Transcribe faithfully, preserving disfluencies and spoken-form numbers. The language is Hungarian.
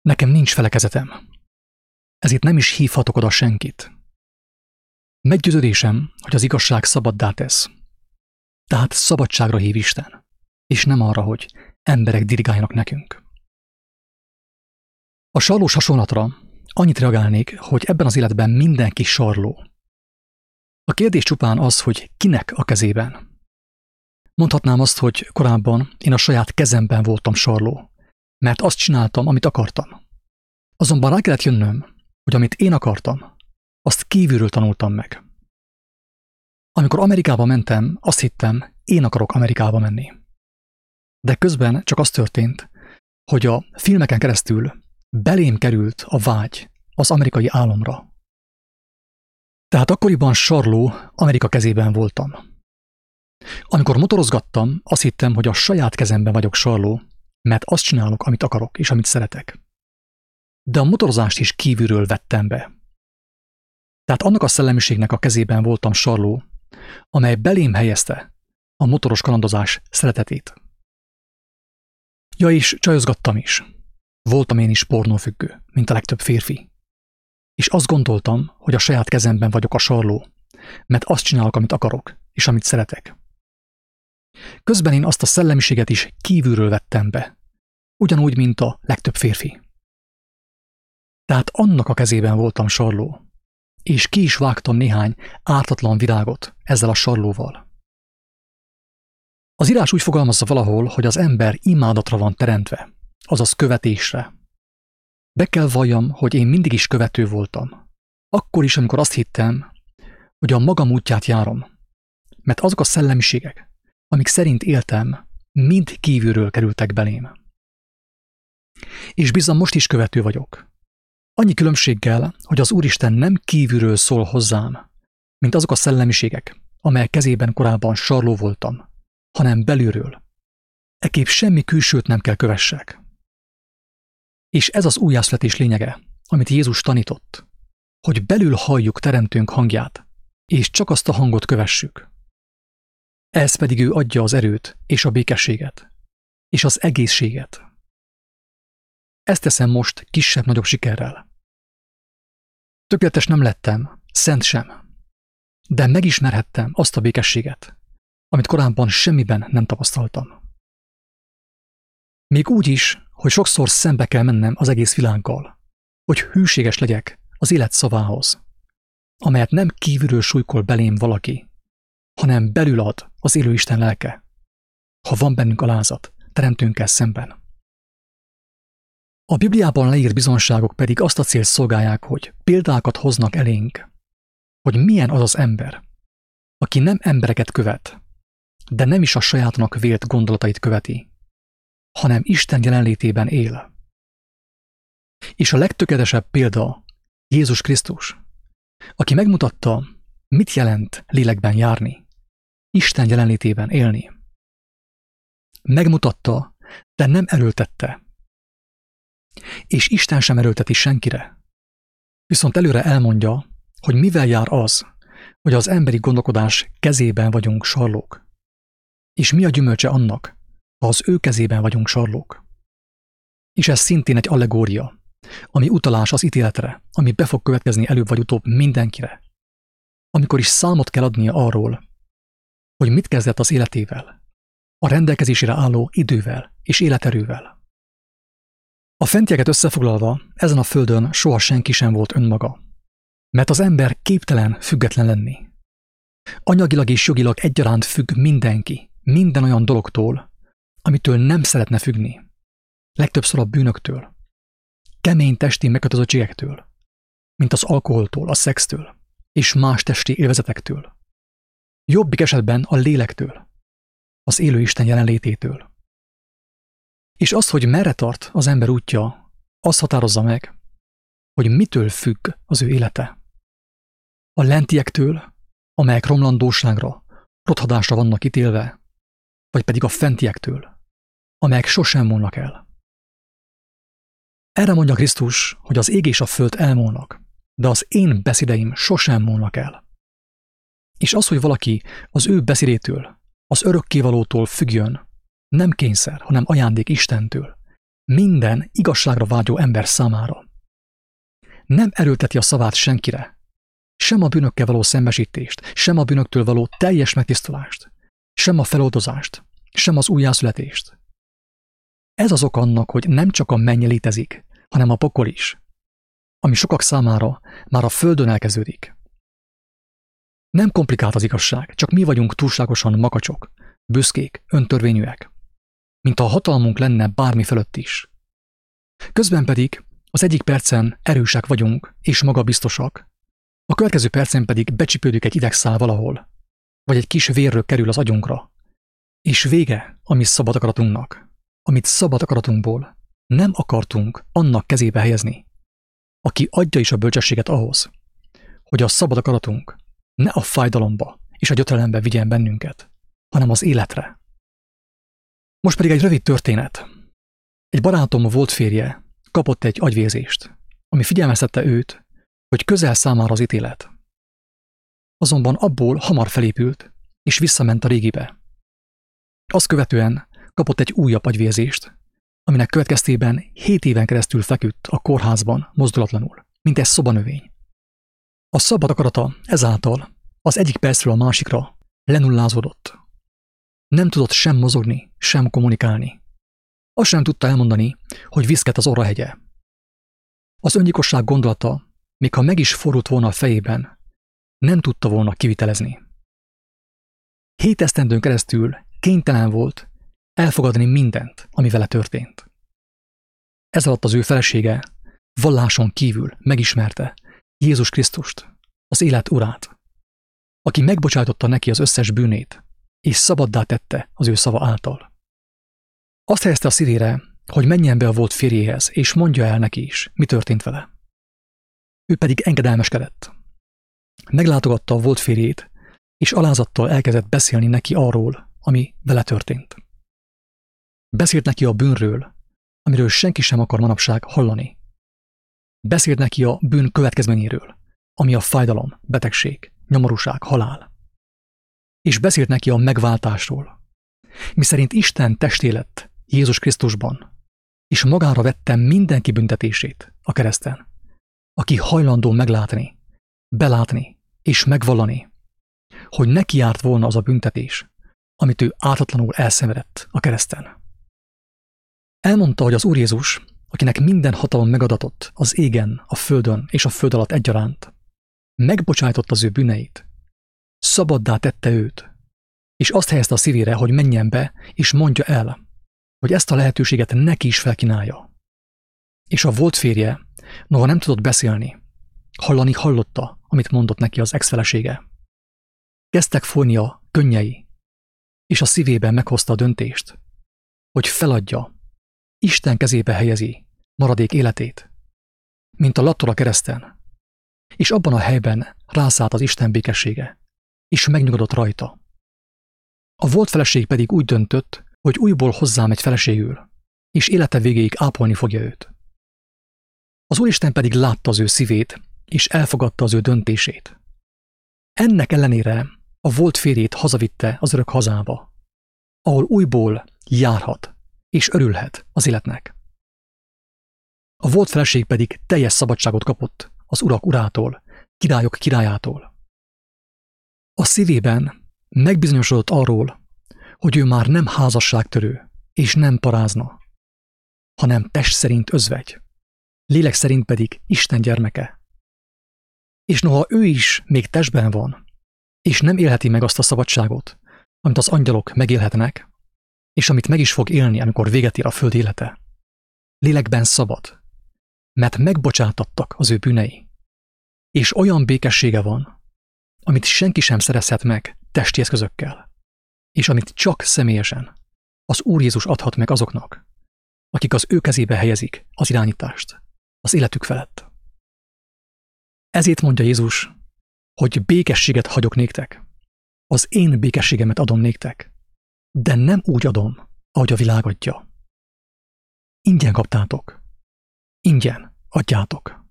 Nekem nincs felekezetem. Ezért nem is hívhatok oda senkit. Meggyőződésem, hogy az igazság szabaddá tesz. Tehát szabadságra hív Isten, és nem arra, hogy emberek dirigáljanak nekünk. A sarlós hasonlatra annyit reagálnék, hogy ebben az életben mindenki sarló. A kérdés csupán az, hogy kinek a kezében. Mondhatnám azt, hogy korábban én a saját kezemben voltam sarló, mert azt csináltam, amit akartam. Azonban rá kellett jönnöm, hogy amit én akartam, azt kívülről tanultam meg. Amikor Amerikába mentem, azt hittem, én akarok Amerikába menni. De közben csak az történt, hogy a filmeken keresztül belém került a vágy az amerikai álomra. Tehát akkoriban sarló Amerika kezében voltam. Amikor motorozgattam, azt hittem, hogy a saját kezemben vagyok sarló, mert azt csinálok, amit akarok és amit szeretek. De a motorozást is kívülről vettem be. Tehát annak a szellemiségnek a kezében voltam sarló, amely belém helyezte a motoros kalandozás szeretetét. Ja, és csajozgattam is. Voltam én is pornófüggő, mint a legtöbb férfi. És azt gondoltam, hogy a saját kezemben vagyok a sarló, mert azt csinálok, amit akarok, és amit szeretek. Közben én azt a szellemiséget is kívülről vettem be, ugyanúgy, mint a legtöbb férfi. Tehát annak a kezében voltam sarló, és ki is vágtam néhány ártatlan virágot ezzel a sarlóval. Az írás úgy fogalmazza valahol, hogy az ember imádatra van teremtve, azaz követésre. Be kell valljam, hogy én mindig is követő voltam. Akkor is, amikor azt hittem, hogy a magam útját járom, mert azok a szellemiségek, amik szerint éltem, mind kívülről kerültek belém. És bizony most is követő vagyok. Annyi különbséggel, hogy az Úristen nem kívülről szól hozzám, mint azok a szellemiségek, amelyek kezében korábban sarló voltam, hanem belülről. Ekképp semmi külsőt nem kell kövessek. És ez az újjászületés lényege, amit Jézus tanított, hogy belül halljuk teremtőnk hangját, és csak azt a hangot kövessük. Ez pedig ő adja az erőt és a békességet, és az egészséget. Ezt teszem most kisebb-nagyobb sikerrel. Tökéletes nem lettem, szent sem, de megismerhettem azt a békességet, amit korábban semmiben nem tapasztaltam. Még úgy is, hogy sokszor szembe kell mennem az egész világgal, hogy hűséges legyek az élet szavához, amelyet nem kívülről súlykol belém valaki, hanem belül ad az élő Isten lelke, ha van bennünk alázat, teremtőnkkel szemben. A Bibliában leírt bizonságok pedig azt a célt szolgálják, hogy példákat hoznak elénk, hogy milyen az az ember, aki nem embereket követ, de nem is a sajátonak vélt gondolatait követi, hanem Isten jelenlétében él. És a legtökéletesebb példa Jézus Krisztus, aki megmutatta, mit jelent lélekben járni, Isten jelenlétében élni. Megmutatta, de nem erőltette. És Isten sem erőlteti senkire. Viszont előre elmondja, hogy mivel jár az, hogy az emberi gondolkodás kezében vagyunk sarlók. És mi a gyümölcse annak, ha az ő kezében vagyunk sarlók. És ez szintén egy allegória, ami utalás az ítéletre, ami be fog következni előbb vagy utóbb mindenkire. Amikor is számot kell adnia arról, hogy mit kezdett az életével, a rendelkezésére álló idővel és életerővel. A fentieket összefoglalva, ezen a földön soha senki sem volt önmaga, mert az ember képtelen független lenni. Anyagilag és jogilag egyaránt függ mindenki, minden olyan dologtól, amitől nem szeretne függni. Legtöbbször a bűnöktől, kemény testi megkötözöttségektől, mint az alkoholtól, a szextől és más testi élvezetektől. Jobbik esetben a lélektől, az élő Isten jelenlététől. És az, hogy merre tart az ember útja, az határozza meg, hogy mitől függ az ő élete. A lentiektől, amelyek romlandóságra, rothadásra vannak ítélve, vagy pedig a fentiektől, amelyek sosem múlnak el. Erre mondja Krisztus, hogy az ég és a föld elmúlnak, de az én beszédeim sosem múlnak el. És az, hogy valaki az ő beszédétől, az örökkévalótól függjön, nem kényszer, hanem ajándék Istentől, minden igazságra vágyó ember számára. Nem erőlteti a szavát senkire, sem a bűnökkel való szembesítést, sem a bűnöktől való teljes megtisztulást, sem a feloldozást, sem az újjászületést. Ez az ok annak, hogy nem csak a menny létezik, hanem a pokol is, ami sokak számára már a földön elkezdődik. Nem komplikált az igazság, csak mi vagyunk túlságosan makacsok, büszkék, öntörvényűek, mint a hatalmunk lenne bármi fölött is. Közben pedig az egyik percen erősek vagyunk és magabiztosak, a következő percen pedig becsipődik egy idegszál valahol, vagy egy kis vérről kerül az agyunkra, és vége a mi szabad akaratunknak, amit szabad akaratunkból nem akartunk annak kezébe helyezni, aki adja is a bölcsességet ahhoz, hogy a szabad akaratunk ne a fájdalomba és a gyötrelembe vigyen bennünket, hanem az életre. Most pedig egy rövid történet. Egy barátom volt férje, kapott egy agyvérzést, ami figyelmeztette őt, hogy közel számára az ítélet. Azonban abból hamar felépült, és visszament a régibe. Azt követően kapott egy újabb agyvérzést, aminek következtében hét éven keresztül feküdt a kórházban mozdulatlanul, mint egy szobanövény. A szabad akarata ezáltal az egyik percről a másikra lenullázódott. Nem tudott sem mozogni, sem kommunikálni. Azt sem tudta elmondani, hogy viszket az orrahegye. Az öngyilkosság gondolata, még ha meg is fordult volna a fejében, nem tudta volna kivitelezni. Hét esztendőn keresztül kénytelen volt elfogadni mindent, ami vele történt. Ez alatt az ő felesége valláson kívül megismerte Jézus Krisztust, az élet urát, aki megbocsájtotta neki az összes bűnét, és szabaddá tette az ő szava által. Azt helyezte a szívére, hogy menjen be a volt férjéhez, és mondja el neki is, mi történt vele. Ő pedig engedelmeskedett. Meglátogatta a volt férjét, és alázattal elkezdett beszélni neki arról, ami vele történt. Beszélt neki a bűnről, amiről senki sem akar manapság hallani. Beszélt neki a bűn következményéről, ami a fájdalom, betegség, nyomorúság, halál. És beszélt neki a megváltásról, miszerint Isten testé lett Jézus Krisztusban, és magára vette mindenki büntetését a kereszten, aki hajlandó meglátni, belátni és megvallani, hogy neki járt volna az a büntetés, amit ő ártatlanul elszenvedett a kereszten. Elmondta, hogy az Úr Jézus, akinek minden hatalom megadatott az égen, a földön és a föld alatt egyaránt, megbocsájtott az ő bűneit, szabaddá tette őt, és azt helyezte a szívére, hogy menjen be, és mondja el, hogy ezt a lehetőséget neki is felkínálja. És a volt férje, noha nem tudott beszélni, hallani hallotta, amit mondott neki az ex-felesége. Kezdtek folyni a könnyei, és a szívében meghozta a döntést, hogy feladja, Isten kezébe helyezi maradék életét, mint a lattor a kereszten, és abban a helyben rászállt az Isten békessége, és megnyugodott rajta. A volt feleség pedig úgy döntött, hogy újból hozzámegy feleségül, és élete végéig ápolni fogja őt. Az Úristen pedig látta az ő szívét, és elfogadta az ő döntését. Ennek ellenére a volt férjét hazavitte az örök hazába, ahol újból járhat, és örülhet az életnek. A volt feleség pedig teljes szabadságot kapott az urak urától, királyok királyától. A szívében megbizonyosodott arról, hogy ő már nem házasságtörő, és nem parázna, hanem test szerint özvegy, lélek szerint pedig Isten gyermeke. És noha ő is még testben van, és nem élheti meg azt a szabadságot, amit az angyalok megélhetnek, és amit meg is fog élni, amikor véget ér a föld élete, lélekben szabad, mert megbocsátattak az ő bűnei, és olyan békessége van, amit senki sem szerezhet meg testi eszközökkel, és amit csak személyesen az Úr Jézus adhat meg azoknak, akik az ő kezébe helyezik az irányítást az életük felett. Ezért mondja Jézus, hogy békességet hagyok néktek, az én békességemet adom néktek, de nem úgy adom, ahogy a világ adja. Ingyen kaptátok, ingyen adjátok.